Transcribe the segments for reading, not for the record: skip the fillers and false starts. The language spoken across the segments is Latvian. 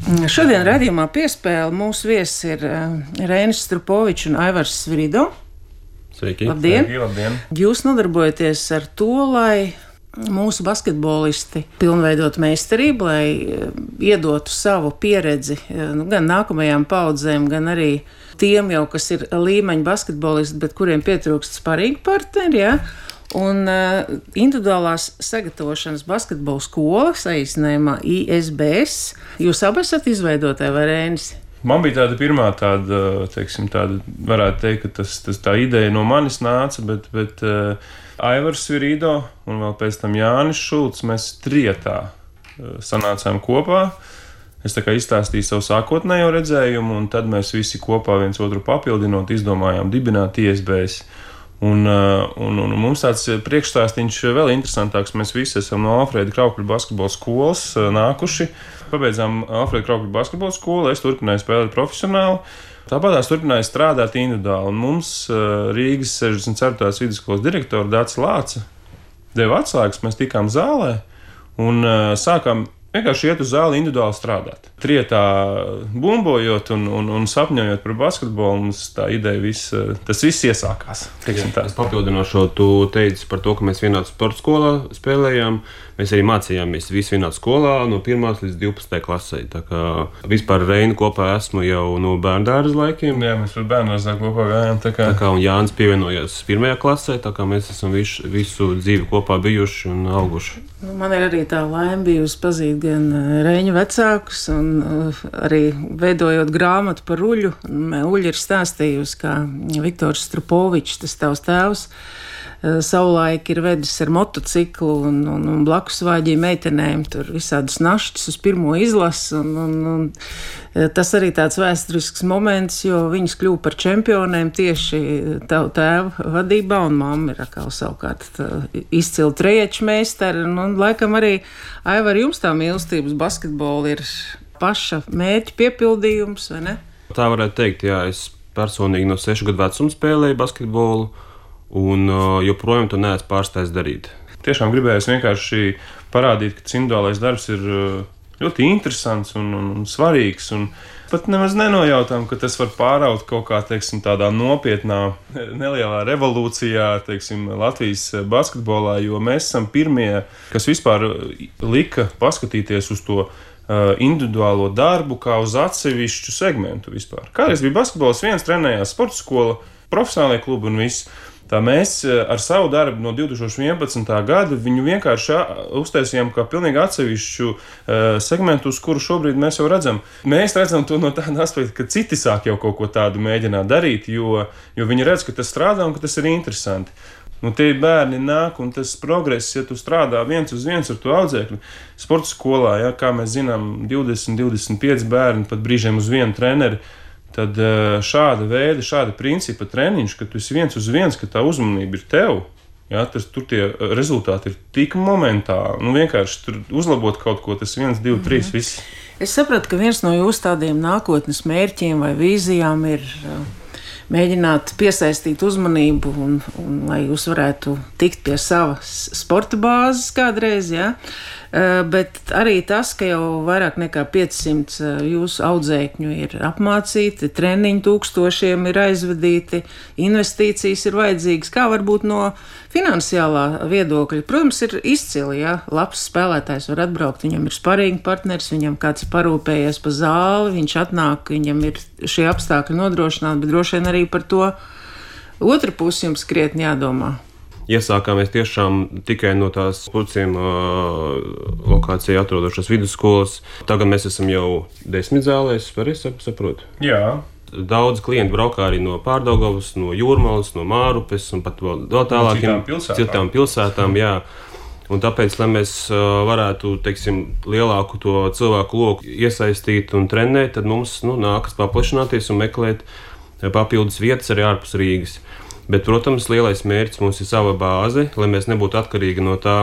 Šodien raidījumā piespēle mūsu viesi ir Reinis Strupovičs un Aivars Svirido. Sveiki! Labdien! Sveiki, labdien! Jūs nodarbojaties ar to, lai mūsu basketbolisti pilnveidot meistarību, lai iedotu savu pieredzi gan nākamajām paudzēm, gan arī tiem jau, kas ir līmeņa basketbolisti, bet kuriem pietrūkst sparīgi partneri, ja? Un individuālās sagatavošanas basketbola skola, saīsinājumā ISBS. Jūs abi esat izveidotāji vai Reinis? Man bija tāda pirmā varētu teikt, ka tā ideja no manis nāca, bet Aivars Svirido un vēl pēc tam Jānis Šulcs, mēs trietā sanācām kopā. Es tā kā izstāstīju savu sākotnējo redzējumu, un tad mēs visi kopā viens otru papildinot, izdomājām dibināt ISBS. Un mums tāds priekšstāstīns vēl interesantāks. Mēs visi esam no Alfrēda Kraukļa basketbola skolas nākuši. Pabeidzām Alfrēda Kraukļa basketbola skolu, es turpināju spēlēt profesionāli. Tāpat tās turpināju strādāt individuāli. Un mums Rīgas 64. vidusskolas direktora Dācis Lāca deva atslēgas, mēs tikām zālē un sākām vienkārši iet uz zāli individuāli strādāt. Trietā bumbojot un sapņojot par basketbolu, mums tā ideja tas viss iesākās. Es papildinošu, tu teici par to, ka mēs vienā sporta skolā spēlējām. Mēs arī mācījāmies visi vienā skolā no 1. līdz 12. klasē. Tā kā vispār Reinu kopā esmu jau no bērndārza laikiem. Jā, mēs par bērndārzā kopā gājām. Tā kā un Jānis pievienojās 1. klasē, tā kā mēs esam visu dzīvi kopā bijuši un auguši. Man ir arī tā laime bijusi pazīt gan Reiņa vecākus, un arī veidojot grāmatu par Uļu. Uļa ir stāstījusi, kā Viktors Strupovičs, tas tavs tēvs, savulaik ir vedis ar motociklu un blakus vāģīja meitenēm tur visādus našķus uz pirmo izlasi. Un tas arī tāds vēsturisks moments, jo viņas kļuva par čempionēm tieši tavu tēvu vadībā, un mamma ir atkal savukārt izcila treječu meistari. Un laikam arī, Aivar, jums tā mīlestības basketbola ir paša mērķa piepildījums, vai ne? Tā varētu teikt, jā. Es personīgi no 6 gadu vecuma spēlēju basketbolu, un joprojām to neesmu pārstājis darīt. Tiešām gribējās vienkārši parādīt, ka individuālais darbs ir ļoti interesants un svarīgs. Un pat nemaz nenojautām, ka tas var pāraut kaut kā tādā nopietnā, nelielā revolūcijā Latvijas basketbolā, jo mēs esam pirmie, kas vispār lika paskatīties uz to individuālo darbu kā uz atsevišķu segmentu vispār. Kādreiz bija basketbols viens, trenējās sporta skola, profesionālajie klubi un viss. Tā mēs ar savu darbu no 2011. gada viņu vienkārši uztaisījām kā pilnīgi atsevišķu segmentu, uz kuru šobrīd mēs jau redzam. Mēs redzam to no tāda aspekta, ka citi sāk jau kaut ko tādu mēģināt darīt, jo viņi redz, ka tas strādā un ka tas ir interesanti. Tie bērni nāk, un tas progress, ja tu strādā viens uz viens ar to audzēkli. Sporta skolā, ja, kā mēs zinām, 20-25 bērni, pat brīžiem uz vienu treneri. Tad šāda veida, šāda principa treniņš, ka tu esi viens uz viens, ka tā uzmanība ir tev, ja, tur tie rezultāti ir tik momentāli, vienkārši tur uzlabot kaut ko, tas 1, 2, 3, viss. Es sapratu, ka viens no jūsu tādiem nākotnes mērķiem vai vīzijām ir mēģināt piesaistīt uzmanību un lai jūs varētu tikt pie savas sporta bāzes kādreiz, ja? Bet arī tas, ka jau vairāk nekā 500 jūsu audzēkņu ir apmācīti, treniņu tūkstošiem ir aizvadīti, investīcijas ir vajadzīgas, kā varbūt no finansiālā viedokļa. Protams, ir izcili, ja labs spēlētājs var atbraukt, viņam ir sparīgi partners, viņam kāds parūpējies pa zāli, viņš atnāk, viņam ir šie apstākļi nodrošināti, bet droši vien arī par to otru pusi jums krietni jādomā. Iesākāmies tiešām tikai no tās Purciem lokācijā atrodošās vidusskolas. Tagad mēs esam jau 10 zālēs, es saprotu. Jā. Daudz klientu braukā arī no Pārdaugavas, no Jūrmalas, no Mārupes un pat vēl tālākiem citām pilsētām. Jā. Un tāpēc, lai mēs varētu, lielāku to cilvēku loku iesaistīt un trenēt, tad mums nākas paplašināties un meklēt papildus vietas arī ārpus Rīgas. Bet, protams, lielais mērķis mums ir sava bāze, lai mēs nebūtu atkarīgi no tā,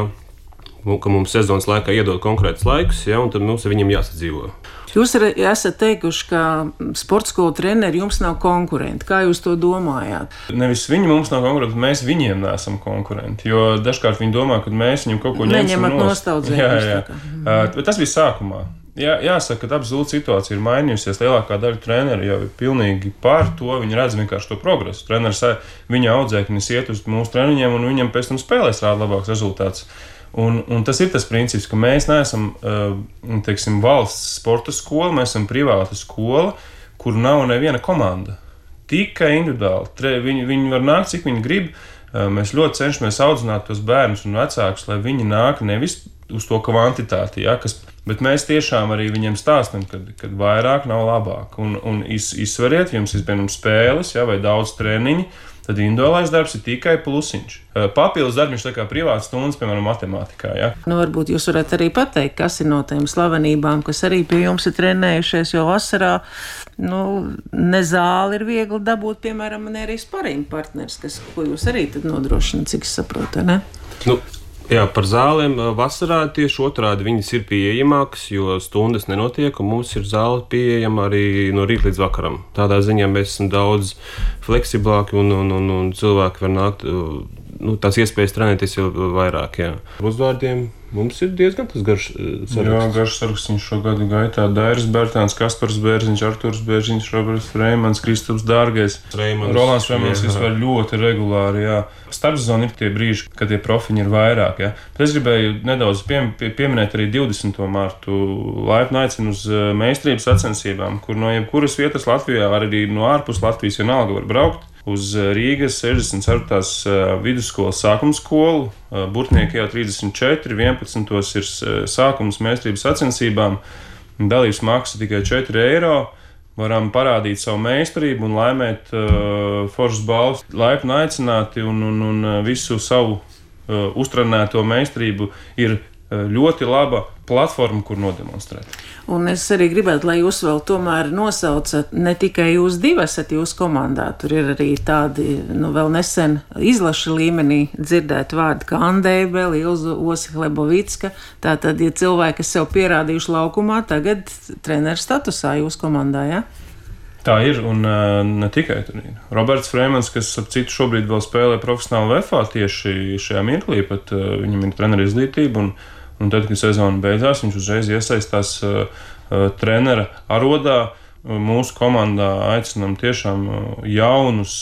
ka mums sezonas laikā iedod konkrētus laikus, ja, un tad mums ar viņiem jāsadzīvo. Jūs esat teikuši, ka sporta skolu treneri jums nav konkurenti. Kā jūs to domājāt? Nevis viņi mums nav konkurenti, mēs viņiem neesam konkurenti. Jo dažkārt viņi domā, ka mēs viņam kaut ko ņemsim nost. Jā. Bet tas bija sākumā. Jāsaka, ka absolūti situācija ir mainījusies. Lielākā daļa treneru jau ir pilnīgi pār to. Viņi redz vienkārši to progresu. Treneris, viņa audzēknis iet uz mūsu treniņiem, un viņam pēc tam spēlēs rāda labāks rezultāts. Un tas ir tas princips, ka mēs neesam teiksim, valsts sporta skola, mēs esam privāta skola, kur nav neviena komanda. Tikai individuāli. Viņi var nākt, cik viņi grib. Mēs ļoti cenšamies audzināt tos bērnus un vecākus, lai viņi nāk nevis uz to kvantitāti, bet mēs tiešām arī viņiem stāstam, ka vairāk nav labāk. Un izsveriet, jums ir piemēram spēles, vai daudz treniņi, tad individuālais darbs ir tikai plusiņš. Papildus darbs ir kā privāts stundas, piemēram, matemātikā. Ja? Varbūt jūs varat arī pateikt, kas ir no tiem slavenībām, kas arī pie jums ir trenējušies, jo vasarā ne zāli ir viegli dabūt, piemēram, ne arī sparinga partners, ko jūs arī tad nodrošināt, cik es saprotu, ne? Jā, par zālēm vasarā tieši otrādi viņas ir pieejamākas, jo stundas nenotiek, un mums ir zāle pieejama arī no rīta līdz vakaram. Tādā ziņā mēs esam daudz fleksiblāki un cilvēki var nākt, tās iespējas trenēties jau vairāk. Jā. Uzvārdiem mums ir diezgan tas garš saraksts. Jā, garš saraksts šo gadu gaitā. Dairis Bērtāns, Kaspars Bērziņš, Arturs Bērziņš, Roberts Freimans, Kristaps Dārgais. Rolands Freimans vispār ļoti regulāri, jā. Starpsezona ir tie brīži, kad tie profiņi ir vairāk, jā. Bet es gribēju nedaudz pieminēt arī 20. martu. Laipni aicinu uz meistarības sacensībām, kur no jebkuras vietas Latvijā, arī no ārpus Latvijas vienalga var braukt. Uz Rīgas 64. vidusskolas sākuma skolu, Burtnieki jau 34, 11. ir sākums meistarības sacensībām, dalības maksa tikai 4 eiro, varam parādīt savu meistarību un laimēt foršas balvas. Laipni aicināti un visu savu uztrenēto meistarību ir ļoti laba platforma, kur nodemonstrēt. Un es arī gribētu, lai jūs vēl tomēr nosaucat, ne tikai jūs divi esat jūsu komandā, tur ir arī tādi, vēl nesen izlaša līmenī dzirdēt vārdi kā Andēbeli, Ilza Osihlebovicka. Tātad, ja cilvēki, kas sev pierādījuši laukumā, tagad treneru statusā jūsu komandā, ja? Tā ir, un ne tikai tur ir. Roberts Freimans, kas ap citu šobrīd vēl spēlē profesionāli VFA tieši šajā mirklī, pat viņam ir treneru izglītība, un tad, kad sezona beidzās, viņš uzreiz iesaistās trenera arodā. Mūsu komandā aicinām tiešām jaunus,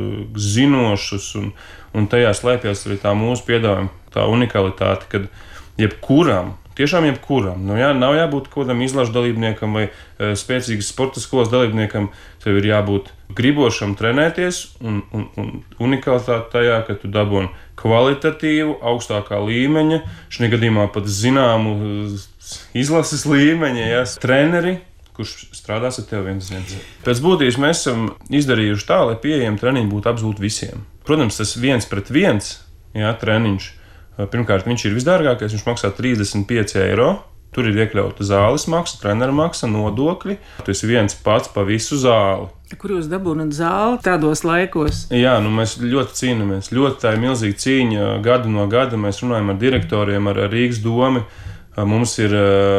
zinošus, un tajā slēpjas arī tā mūsu piedāvājuma, tā unikalitāte, kad jebkuram, tiešām jebkuram, nav jābūt kādam izlašu dalībniekam vai spēcīgas sporta skolas dalībniekam, tev ir jābūt gribošam trenēties, un unikalitāte tajā, ka tu dabūni kvalitatīvu, augstākā līmeņa, šajā gadījumā pat zināmu izlases līmeņa, treneri, kurš strādās ar tevi viens. Pēc būtības mēs esam izdarījuši tā, lai pieejami treniņi būtu absolūti visiem. Protams, tas 1-pret-1 treniņš, pirmkārt, viņš ir visdārgākais, viņš maksā 35 eiro. Tur ir iekļauta zāles maksa, trenera maksa, nodokļi. Tu esi viens pats pa visu zāli. Kur jūs dabūnat zāli tādos laikos? Jā, mēs ļoti cīnāmies. Tā ir milzīga cīņa. Gadu no gada mēs runājam ar direktoriem, ar Rīgas domi. Mums ir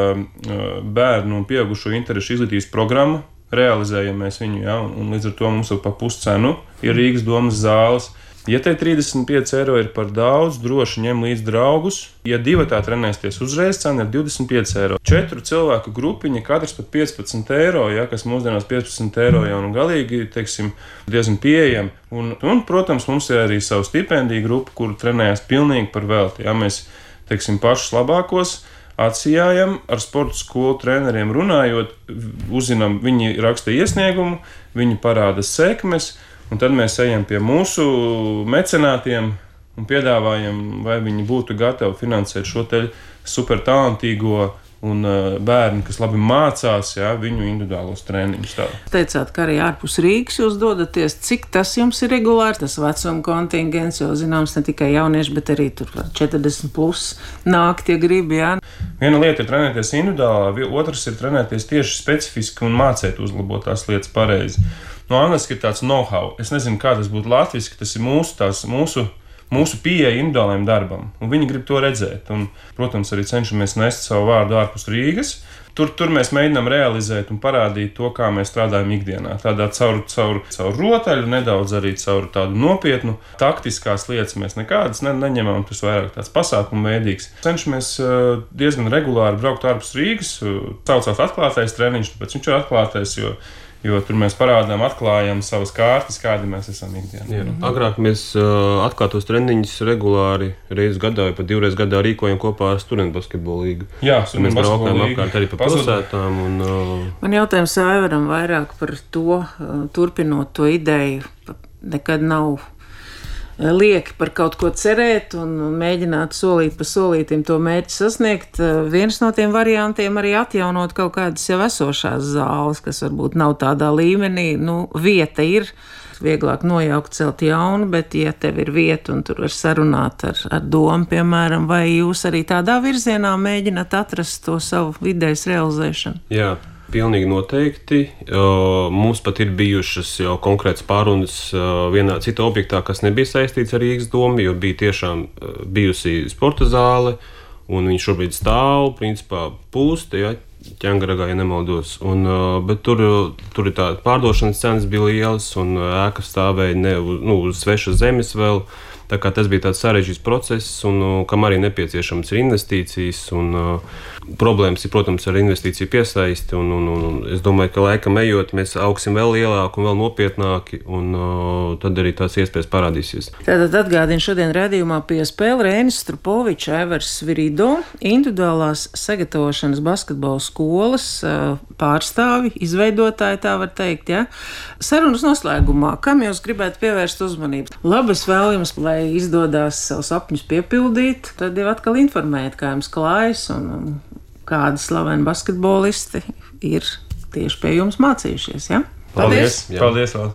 bērnu un pieaugušo interešu izglītības programma. Realizējam mēs viņu, un līdz ar to mums vēl pa puscenu ir Rīgas domas zāles. Ja te 35 eiro ir par daudz, droši ņem līdz draugus. Ja divi tā trenēsties uzreiz, cena ir 25 eiro. 4 cilvēku grupiņa, katrs pat 15 eiro, kas mūsdienās 15 eiro jau galīgi, diezgan pieejami. Un, protams, mums ir arī savu stipendiju grupu, kuru trenējās pilnīgi par velti. Mēs, pašus labākos atsijājam, ar sporta skolu treneriem runājot, uzzinām, viņi raksta iesniegumu, viņi parāda sekmes. Un tad mēs ejam pie mūsu mecenātiem un piedāvājam, vai viņi būtu gatavi finansēt šo te super talantīgo un bērnu, kas labi mācās, viņu individuālos treniņus. Teicāt, ka arī ārpus Rīgas jūs dodaties. Cik tas jums ir regulāri, tas vecuma kontingents, jo zināms ne tikai jaunieši, bet arī tur 40 plus nāk tie gribi, Viena lieta ir trenēties individuālā, otrs ir trenēties tieši specifiski un mācēt uzlabot tās lietas pareizi. No angliski ir tāds know-how. Es nezinu, kā tas būtu latviski, tas ir mūsu pieeja individuālajam darbam, un viņi grib to redzēt. Un, protams, arī cenšamies nest savu vārdu ārpus Rīgas. Tur mēs mēģinām realizēt un parādīt to, kā mēs strādājam ikdienā. Tādā caur rotaļu, nedaudz arī caur tādu nopietnu, taktiskās lietas mēs nekādas neņemam, tas vairāk tāds pasākumu veidīgs. Cenšamies diezgan regulāri braukt ārpus Rīgas, saucās atklātais treniņš, tāpēc viņš ir atklātais, jo tur mēs atklājam savas kārtas, kādi mēs esam ikdienā. Agrāk mēs atklātos treniņus regulāri reizes gadā vai pat 2 reizes gadā rīkojam kopā ar Studentu basketbolu līgu. Jā, mēs braukājam apkārt arī pa pilsētām. Man jautājums Aivaram vairāk par to, turpinot to ideju, nekad nav lieki par kaut ko cerēt un mēģināt solīt pa solītim to mērķi sasniegt. Viens no tiem variantiem arī atjaunot kaut kādas jau esošās zāles, kas varbūt nav tādā līmenī. Vieta ir, vieglāk nojaukt, celt jaunu, bet ja tev ir vieta un tur var sarunāt ar domu, piemēram, vai jūs arī tādā virzienā mēģināt atrast to savu idejas realizēšanu? Jā. Pilnīgi noteikti. Mums pat ir bijušas jau konkrētas pārunas vienā citā objektā, kas nebija saistīts ar Rīgas domu, jo bija tiešām bijusi sporta zāle, un viņš šobrīd stāv, principā pūst, Ķengaragā, ja nemaldos. Bet tur ir tā pārdošanas cenas bija lielas, un ēka stāvēja uz svešas zemes vēl. Tā kā tas bija tāds sarežģīts process, un kam arī nepieciešams ir investīcijas, un problēmas ir, protams, ar investīciju piesaisti, un es domāju, ka laikam ejot, mēs augsim vēl lielāki un vēl nopietnāki, un tad arī tās iespējas parādīsies. Tātad atgādinu šodien redzījumā pie spēle Reinis Strupovičs, Aivars Svirido, individuālās sagatavošanas basketbola skolas pārstāvi, izveidotāji, tā var teikt, ja? Sarunas noslēgumā, kam jūs gribētu pievērst uzmanību? Labas vēl jums, lai izdodas savus sapņus piepildīt, tad jau atkal informēt, kā jums klājas un kādi slaveni basketbolisti ir tieši pie jums mācījušies. Ja? Paldies! Paldies!